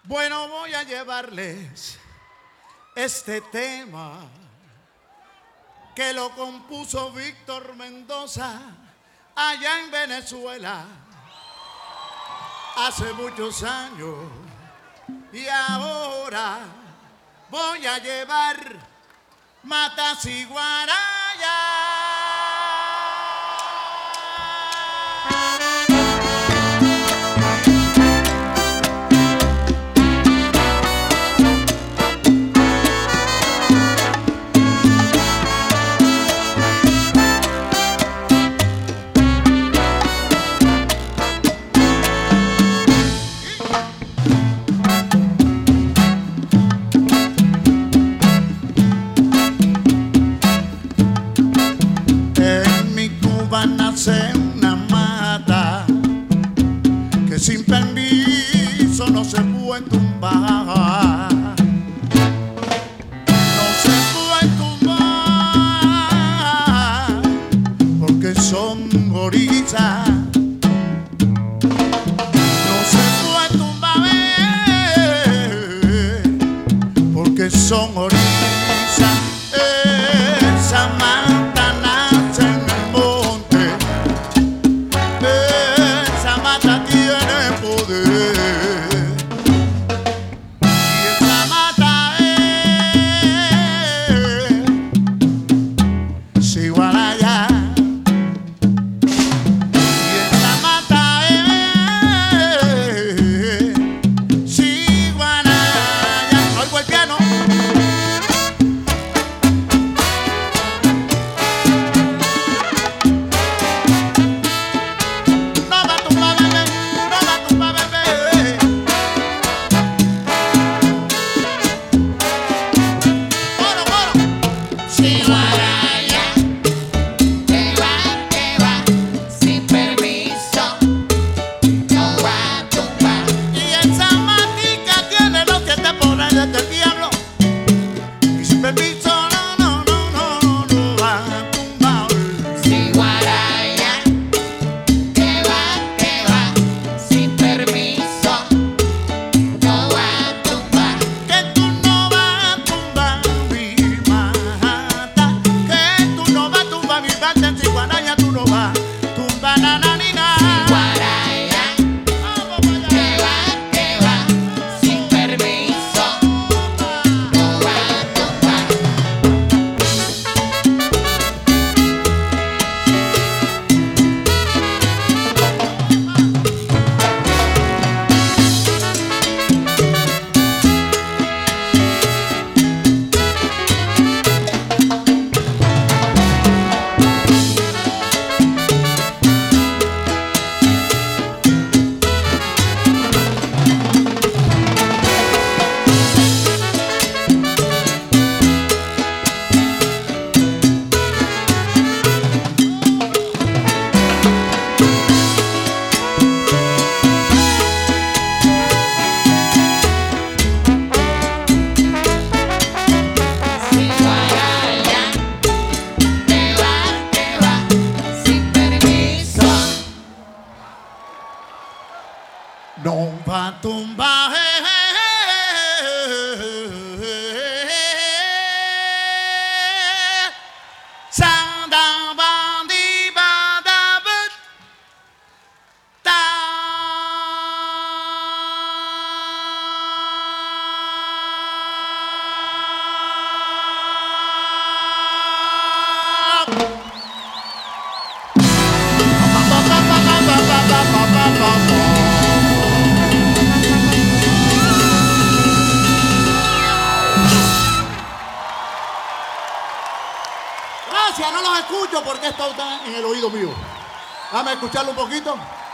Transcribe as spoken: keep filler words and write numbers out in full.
Bueno, voy a llevarles este tema que lo compuso Víctor Mendoza allá en Venezuela hace muchos años, y ahora voy a llevar matas y guarayas. Nace una mata que sin permiso no se puede tumbar, no se puede tumbar porque son orillas, no se puede tumbar eh, porque son orillas. Esa mata nace en el monte, esa mata tiene poder, y esa mata es Ciguaraya, y esa mata es Ciguaraya. Oigo el piano. No va a tumbar Sanda bandi bada but ta. Gracias, no los escucho porque esto está en el oído mío. Dame escucharlo un poquito.